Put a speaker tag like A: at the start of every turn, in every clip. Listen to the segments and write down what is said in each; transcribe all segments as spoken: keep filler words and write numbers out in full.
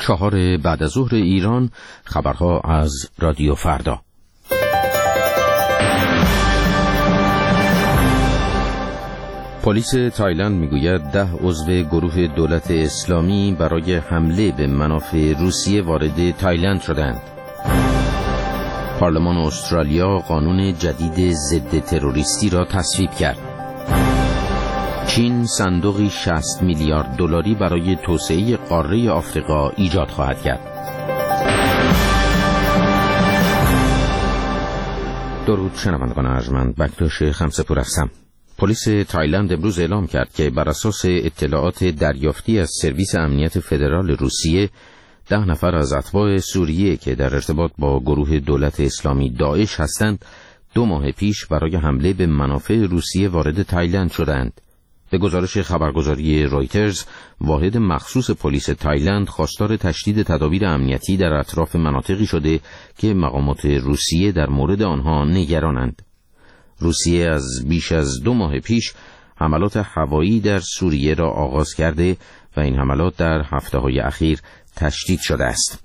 A: چهار بعد از ظهر ایران، خبرها از رادیو فردا. پلیس تایلند میگوید ده عضو گروه دولت اسلامی برای حمله به منافع روسیه وارد تایلند شدند. پارلمان استرالیا قانون جدید ضد تروریستی را تصویب کرد. چین صندوقی شصت میلیارد دلاری برای توسعه قاره آفریقا ایجاد خواهد کرد. درود شنوندگان ارجمند، بکتاش خمسه‌پور هستم. پلیس تایلند امروز اعلام کرد که بر اساس اطلاعات دریافتی از سرویس امنیت فدرال روسیه، ده نفر از اتباع سوریه که در ارتباط با گروه دولت اسلامی داعش هستند، دو ماه پیش برای حمله به منافع روسیه وارد تایلند شدند. به گزارش خبرگزاری رویترز، واحد مخصوص پلیس تایلند خواستار تشدید تدابیر امنیتی در اطراف مناطقی شده که مقامات روسیه در مورد آنها نگرانند. روسیه از بیش از دو ماه پیش حملات هوایی در سوریه را آغاز کرده و این حملات در هفته‌های اخیر تشدید شده است.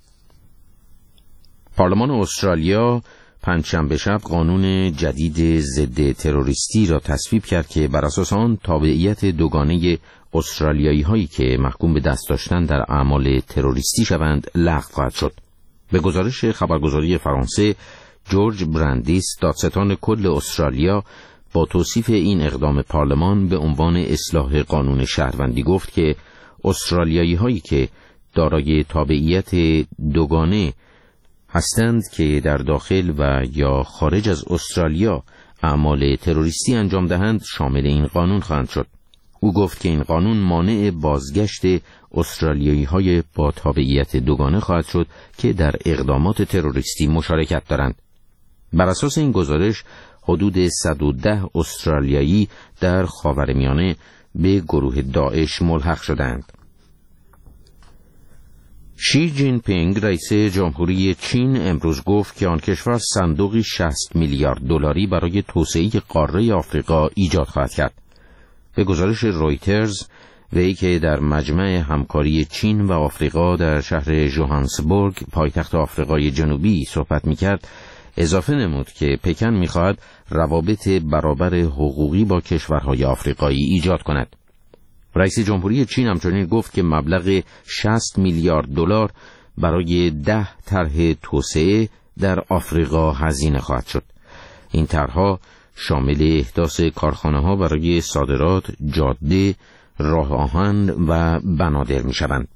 A: پارلمان استرالیا پنجشنبه شب قانون جدید ضد تروریستی را تصویب کرد که بر اساس آن تابعیت دوگانه استرالیایی هایی که محکوم به دست داشتن در اعمال تروریستی شوند لغو خواهد شد. به گزارش خبرگزاری فرانسه، جورج برندیس، دادستان کل استرالیا، با توصیف این اقدام پارلمان به عنوان اصلاح قانون شهروندی گفت که استرالیایی هایی که دارای تابعیت دوگانه هستند که در داخل و یا خارج از استرالیا اعمال تروریستی انجام دهند شامل این قانون خواهند شد. او گفت که این قانون مانع بازگشت استرالیایی های با تابعیت دوگانه خواهد شد که در اقدامات تروریستی مشارکت دارند. بر اساس این گزارش، حدود صد و ده استرالیایی در خاورمیانه به گروه داعش ملحق شدند. شی جین پینگ، رئیس جمهوری چین، امروز گفت که آن کشور صندوقی شصت میلیارد دلاری برای توسعه قاره آفریقا ایجاد خواهد کرد. به گزارش رویترز، وی که در مجمع همکاری چین و آفریقا در شهر ژوهانسبورگ، پایتخت آفریقای جنوبی، صحبت می‌کرد، اضافه نمود که پکن می‌خواهد روابط برابر حقوقی با کشورهای آفریقایی ایجاد کند. رئیس جمهوری چین همچنین گفت که مبلغ شصت میلیارد دلار برای ده طرح توسعه در آفریقا هزینه خواهد شد. این طرح‌ها شامل احداث کارخانه‌ها برای صادرات، جاده، راه آهن و بنادر می‌شوند.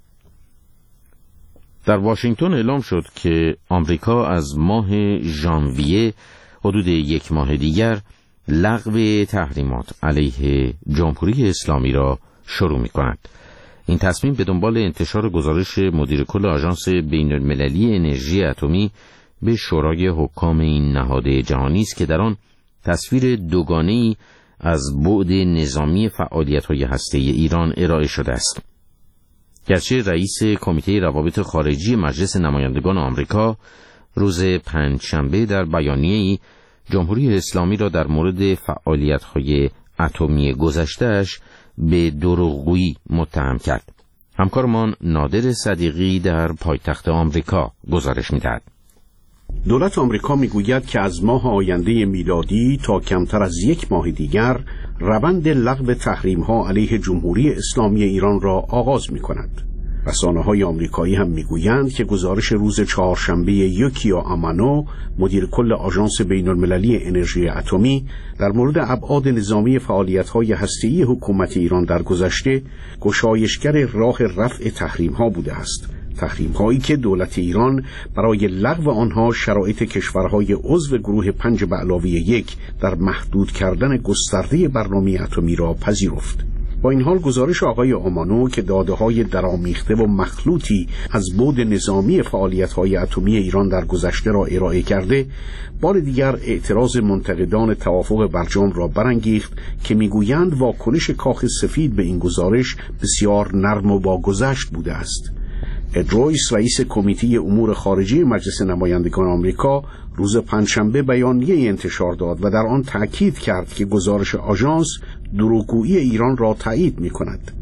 A: در واشنگتن اعلام شد که آمریکا از ماه ژانویه، حدود یک ماه دیگر، لغو تحریمات علیه جمهوری اسلامی را شروع می‌کند. این تصمیم به دنبال انتشار گزارش مدیر کل آژانس بین‌المللی انرژی اتمی به شورای حکام این نهاد جهانی است که در آن تصویر دوگانه‌ای از بعد نظامی فعالیت‌های هسته‌ای ایران ارائه شده است. گرچه رئیس کمیته روابط خارجی مجلس نمایندگان آمریکا روز پنجشنبه در بیانیه‌ای جمهوری اسلامی را در مورد فعالیت‌های اتمی گذشته‌اش به دروغگویی متهم کرد. همکارمان نادر صدیقی در پایتخت آمریکا گزارش می‌دهد.
B: دولت آمریکا میگوید که از ماه آینده میلادی تا کمتر از یک ماه دیگر روند لغو تحریم‌ها علیه جمهوری اسلامی ایران را آغاز می‌کند. رسانه‌های آمریکایی هم میگویند که گزارش روز چهارشنبه یوکیا آمانو، مدیر کل آژانس بین‌المللی انرژی اتمی، در مورد ابعاد نظامی فعالیت‌های هسته‌ای حکومت ایران در گذشته گشایشگر راه رفع تحریم‌ها بوده است. تحریم‌هایی که دولت ایران برای لغو آنها شرایط کشورهای عضو گروه پنج به علاوه یک در محدود کردن گسترده برنامه اتمی را پذیرفت. با این حال گزارش آقای آمانو که داده‌های درآمیخته و مخلوطی از بعد نظامی فعالیت‌های اتمی ایران در گذشته را ارائه کرده، بار دیگر اعتراض منتقدان توافق برجام را برانگیخت که میگویند واکنش کاخ سفید به این گزارش بسیار نرم و با گذشت بوده است. اد رویس، رئیس کمیته امور خارجه مجلس نمایندگان آمریکا، روز پنجشنبه بیانیه انتشار داد و در آن تأکید کرد که گزارش آژانس دروغگویی ایران را تایید می‌کند.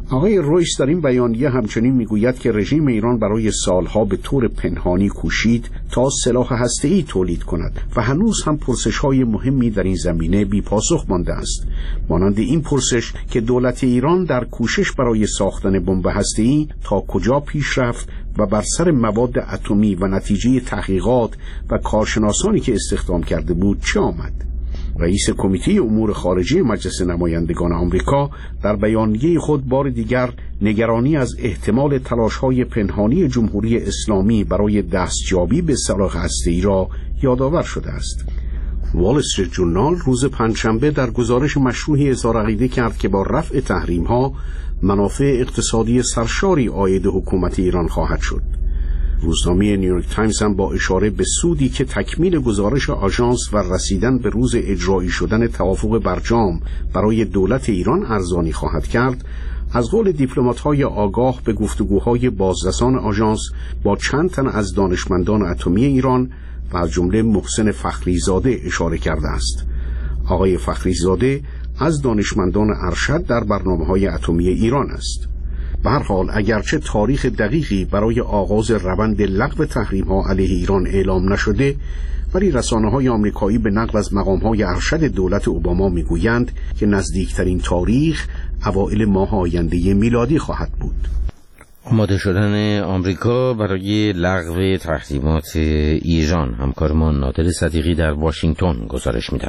B: آقای رویس در این بیانیه همچنین میگوید که رژیم ایران برای سالها به طور پنهانی کوشید تا سلاح هسته‌ای تولید کند و هنوز هم پرسش‌های مهمی در این زمینه بی پاسخ مانده است، مانند این پرسش که دولت ایران در کوشش برای ساختن بمب هسته‌ای تا کجا پیش رفت و بر سر مواد اتمی و نتیجه تحقیقات و کارشناسانی که استخدام کرده بود چه آمد. رئیس کمیته امور خارجه مجلس نمایندگان آمریکا در بیانیه خود بار دیگر نگرانی از احتمال تلاش‌های پنهانی جمهوری اسلامی برای دستیابی به سلاح هسته‌ای را یادآور شده است. وال استریت ژورنال روز پنجشنبه در گزارش مشروحی اظهار عقیده کرد که با رفع تحریم‌ها منافع اقتصادی سرشاری عاید حکومت ایران خواهد شد. روزنامه نیویورک تایمز هم با اشاره به سودی که تکمیل گزارش آژانس و رسیدن به روز اجرایی شدن توافق برجام برای دولت ایران ارزانی خواهد کرد، از قول دیپلمات‌های آگاه به گفتگوهای بازرسان آژانس با چند تن از دانشمندان اتمی ایران و از جمله محسن فخریزاده اشاره کرده است. آقای فخریزاده از دانشمندان ارشد در برنامه‌های اتمی ایران است. به هر حال اگرچه تاریخ دقیقی برای آغاز روند لغو تحریم‌ها علیه ایران اعلام نشده، ولی رسانه‌های آمریکایی به نقل از مقام‌های ارشد دولت اوباما می‌گویند که نزدیکترین تاریخ اوایل ماه آینده میلادی خواهد بود.
A: آماده شدن آمریکا برای لغو تحریمات ایران، همکارمان نادر صدیقی در واشنگتن گزارش می‌داد.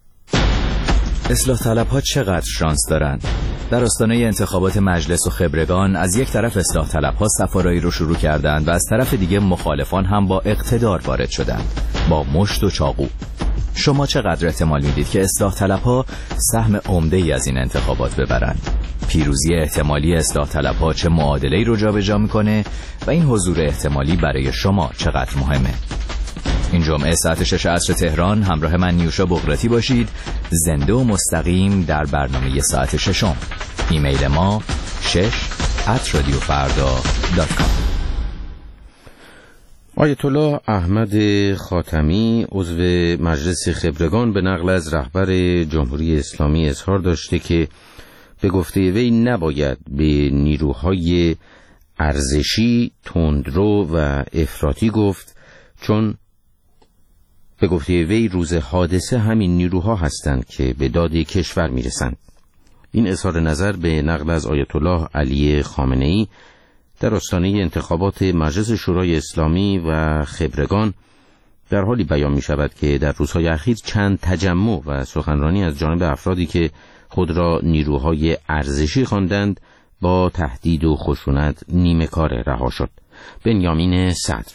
C: اصلاح طلب‌ها چقدر شانس دارند؟ در آستانه انتخابات مجلس و خبرگان از یک طرف اصلاح طلب‌ها سفارایی رو شروع کردند و از طرف دیگه مخالفان هم با اقتدار وارد شدند، با مشت و چاقو. شما چقدر احتمال میدید که اصلاح طلب‌ها سهم عمده‌ای از این انتخابات ببرند؟ پیروزی احتمالی اصلاح طلب‌ها چه معادله‌ای رو جابجا می‌کنه و این حضور احتمالی برای شما چقدر مهمه؟ این جمعه ساعت شش عصر تهران همراه من نیوشا بغراتی باشید، زنده و مستقیم در برنامه ساعت ششم. ایمیل ما شش ات رادیو فردا دات کام.
A: آیت الله احمد خاتمی عضو مجلس خبرگان به نقل از رهبر جمهوری اسلامی اظهار داشته که به گفته وی نباید به نیروهای ارزشی، تندرو و افراطی گفت، چون به گفته وی روز حادثه همین نیروها هستند که به داد کشور میرسند. این اظهار نظر به نقل از آیت الله علی خامنه‌ای در آستانه انتخابات مجلس شورای اسلامی و خبرگان در حالی بیان می شود که در روزهای اخیر چند تجمع و سخنرانی از جانب افرادی که خود را نیروهای ارزشی خواندند با تهدید و خشونت نیمه کار رها شد. بنیامین صدر: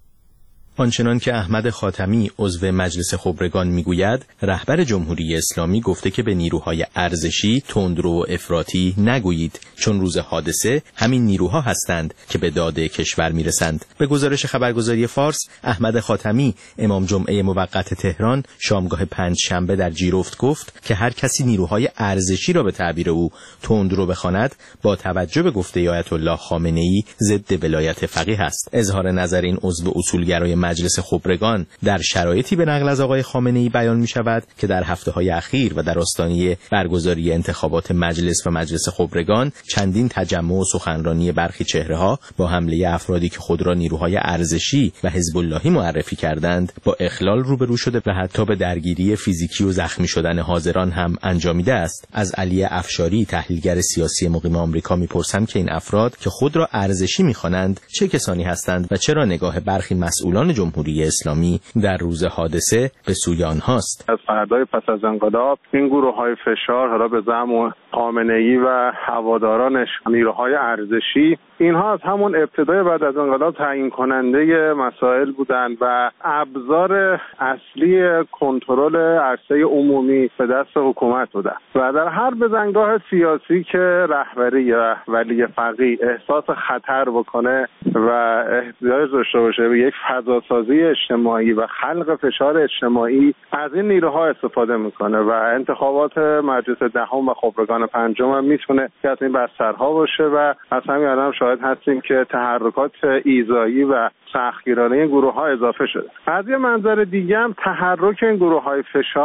D: آنچنان که احمد خاتمی عضو مجلس خبرگان میگوید، رهبر جمهوری اسلامی گفته که به نیروهای ارزشی، تندرو و افراطی نگویید، چون روز حادثه همین نیروها هستند که به داد کشور میرسند. به گزارش خبرگزاری فارس، احمد خاتمی امام جمعه موقت تهران شامگاه پنج شنبه در جیرفت گفت که هر کسی نیروهای ارزشی را به تعبیر او تندرو بخواند، با توجه به گفته آیت الله خامنه‌ای ضد ولایت فقیه است. اظهار نظر این عضو اصولگرای مجلس خبرگان در شرایطی به نقل از آقای خامنه‌ای بیان می شود که در هفته‌های اخیر و در آستانه برگزاری انتخابات مجلس و مجلس خبرگان چندین تجمع و سخنرانی برخی چهره‌ها با حمله افرادی که خود را نیروهای ارزشی و حزب اللهی معرفی کردند با اخلال روبرو شده و حتی به درگیری فیزیکی و زخمی شدن حاضران هم انجامیده است. از علی افشاری، تحلیلگر سیاسی مقیم آمریکا، می‌پرسم که این افراد که خود را ارزشی می‌خوانند چه کسانی هستند و چرا نگاه برخی مسئولان جمهوری اسلامی در روز حادثه به سوی آنهاست.
E: از فردای پس از انقلاب این گروه‌های فشار، حالا به زعم خامنه‌ای و هوادارانش نیروهای ارزشی، اینها از همون ابتدای بعد از انقلاب تعیین کننده مسائل بودند و ابزار اصلی کنترل عرصه عمومی به دست حکومت بودند و در هر بزنگاه سیاسی که رهبری و ولی فقیه احساس خطر بکنه و احتیاج داشته باشه به یک فضاسازی اجتماعی و خلق فشار اجتماعی، از این نیروها استفاده میکنه و انتخابات مجلس دهم و خبرگان پنجم هم میتونه که از این بسترها باشه و از همین الان شاهد هستیم که تحرکات ایذایی و سختگیرانه این گروه ها اضافه شده. از یه منظر دیگه هم تحرک این گروه های فشار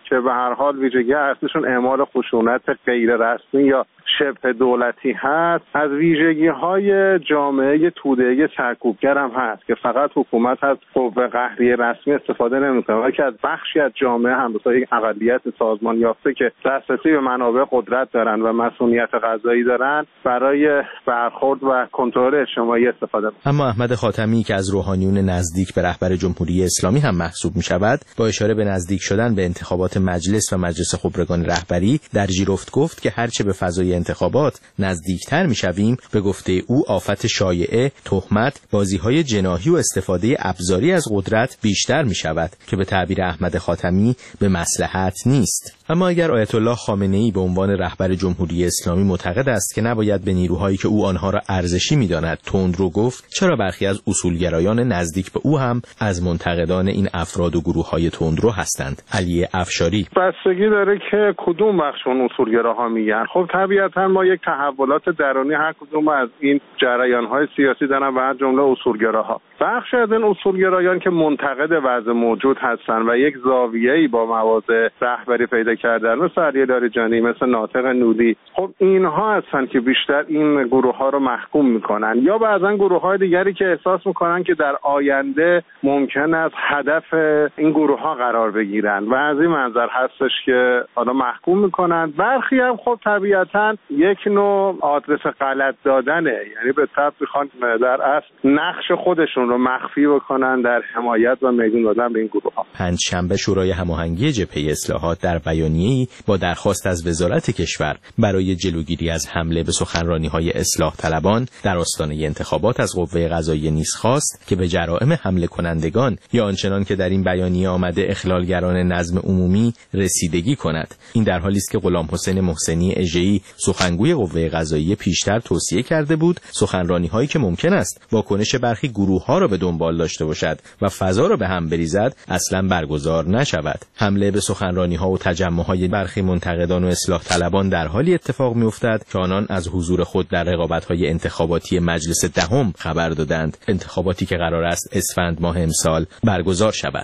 E: که به هر حال ویژگی اصلیشون اعمال خشونت غیر رسمی یا شبه دولتی هست، از ویژگی‌های جامعه توده‌ای سرکوبگر هم هست که فقط حکومت از قوه قهری رسمی استفاده نمی‌کنه، بلکه از بخشی از جامعه هم مثلا یک اقلیت سازمان یافته که دسترسی به منابع قدرت دارن و مسئولیت قضایی دارن برای برخورد و کنترل اجتماعی استفاده می‌کنن.
D: اما احمد خاتمی که از روحانیون نزدیک به رهبر جمهوری اسلامی هم محسوب می‌شود، با اشاره به نزدیک شدن به انتخابات مجلس و مجلس خبرگان رهبری در ژیرفت گفت که هرچه به فضای انتخابات نزدیکتر میشویم، به گفته او آفت شایعه، تهمت، بازی‌های جناحی و استفاده ابزاری از قدرت بیشتر میشود که به تعبیر احمد خاتمی به مصلحت نیست. اما اگر آیت الله خامنه‌ای به عنوان رهبر جمهوری اسلامی معتقد است که نباید به نیروهایی که او آنها را ارزشی می‌داند تندرو گفت، چرا برخی از اصولگرایان نزدیک به او هم از منتقدان این افراد و گروه‌های تندرو هستند؟ علی افشاری:
E: بستگی داره که کدوم بخش اون اصولگراها میگن. خب طبیعتاً ما یک تحولات درونی هر کدوم از این جریان‌های سیاسی دارن و از جمله اصولگراها. بخش از این اصولگرایان که منتقد وضع موجود هستن و یک زاویه‌ای با مواضع رهبری پیدا کردن، مثل علی لاریجانی، مثل ناطق نوری، خب اینها هستن که بیشتر این گروه‌ها رو محکوم میکنن، یا بعضا گروه‌های دیگری که احساس میکنن که در آینده ممکن است هدف این گروه‌ها قرار بگیرن و از این منظر هستش که حالا محکوم میکنن. برخی هم خب طبیعتاً یک نوع آدرس غلط دادنه، یعنی به طب میخوان در اصل نقش خودشون رو مخفی بکنن در حمایت و میدون دادن به این گروه‌ها.
D: پنجشنبه شورای هماهنگی جبهه اصلاحات در بیانیه‌ای با درخواست از وزارت کشور برای جلوگیری از حمله به سخنرانی‌های اصلاح طلبان در آستانه انتخابات از قوه قضاییه نیز خواست که به جرائم حمله کنندگان یا آنچنان که در این بیانیه آمده اخلالگران نظم عمومی رسیدگی کند. این در حالی است که غلام حسین محسنی اژه‌ای سخنگوی قوه قضاییه پیشتر توصیه کرده بود سخنرانی‌هایی که ممکن است واکنش برخی گروه‌ها را به دنبال داشته باشد و فضا را به هم بریزد اصلاً برگزار نشود. حمله به سخنرانی‌ها و تجمع‌های برخی منتقدان و اصلاح طلبان در حالی اتفاق می‌افتد که آنان از حضور خود در رقابت‌های انتخاباتی مجلس دهم خبر دادند، انتخاباتی که قرار است اسفند ماه امسال برگزار شود.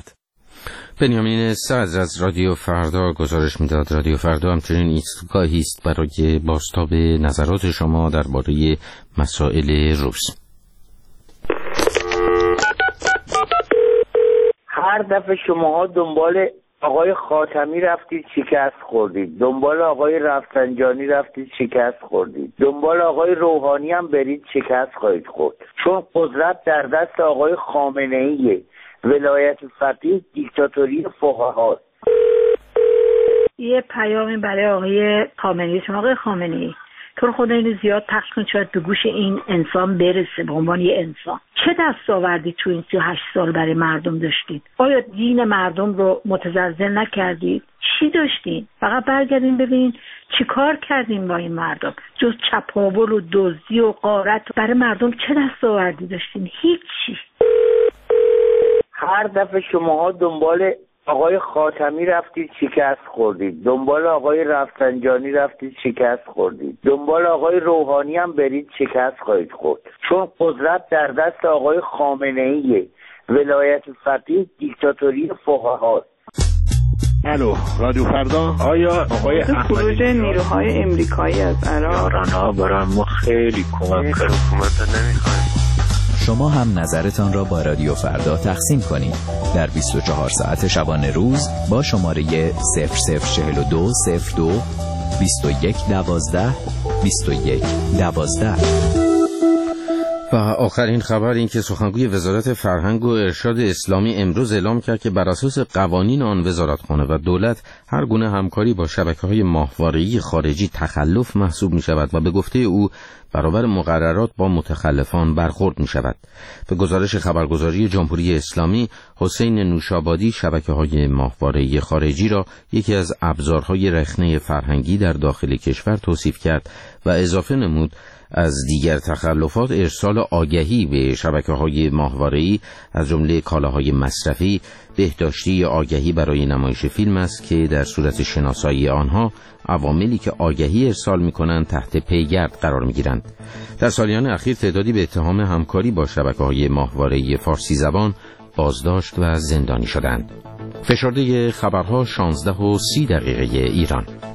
A: بنیامین صدر از رادیو فردا گزارش میداد. رادیو فردا همچنین ایستگاهی است برای بازتاب نظرات شما درباره مسائل روز.
F: هر دفعه شماها دنبال آقای خاتمی رفتید شکست خوردید، دنبال آقای رفسنجانی رفتید شکست خوردید، دنبال آقای روحانی هم برید شکست خواهید خورد، چون قدرت در دست آقای خامنه‌ایه. ولایت فقیه دیکتاتوری فقهاست.
G: یه پیامی برای آقای خامنه‌ای. شما آقای خامنه‌ای تو خدا اینو زیاد پخش کنید شاید به گوش این انسان برسه. به عنوان یه انسان چه دستاوردی تو این سی و هشت سال برای مردم داشتید؟ آیا دین مردم رو متزلزل نکردید؟ چی داشتین؟ فقط برگردین ببینین چی کار کردین با این مردم، جز چپاول و دزدی و غارت. برای مردم چه دستاوردی داشتین؟ هیچی.
F: هر دفعه شماها دنبال آقای خاتمی رفتید شکست خوردید، دنبال آقای رفسنجانی رفتید شکست خوردید، دنبال آقای روحانی هم برید شکست خواهید خورد، چون قدرت در دست آقای خامنه‌ایه. ولایت فقیه دیکتاتوری فقهاست.
B: الو رادیو فردا. آیا آقای
H: خروج نیروهای امریکایی از عراق
I: یاران‌ها برای ما خیلی کمک کرد. حکومت نمیخوایم.
C: شما هم نظرتان را با رادیو فردا تقسیم کنید در بیست و چهار ساعت شبانه روز با شماره صفر صفر چهل و دو صفر دو بیست و یک دوازده بیست و یک دوازده.
A: و آخرین خبر این که سخنگوی وزارت فرهنگ و ارشاد اسلامی امروز اعلام کرد که بر اساس قوانین آن وزارتخانه و دولت هر گونه همکاری با شبکه‌های ماهواره‌ای خارجی تخلف محسوب می شود و به گفته او برابر مقررات با متخلفان برخورد می شود. به گزارش خبرگزاری جمهوری اسلامی، حسین نوشابادی شبکه‌های ماهواره‌ای خارجی را یکی از ابزارهای رخنه فرهنگی در داخل کشور توصیف کرد و اضافه نمود از دیگر تخلفات ارسال آگهی به شبکه‌های ماهواره‌ای از جمله کالاهای مصرفی، بهداشتی آگهی برای نمایش فیلم است که در صورت شناسایی آنها عواملی که آگهی ارسال می‌کنند تحت پیگرد قرار می‌گیرند. در سالیان اخیر تعدادی به اتهام همکاری با شبکه‌های ماهواره‌ای فارسی زبان بازداشت و زندانی شدند. فشرده خبرها شانزده و سی دقیقه ایران.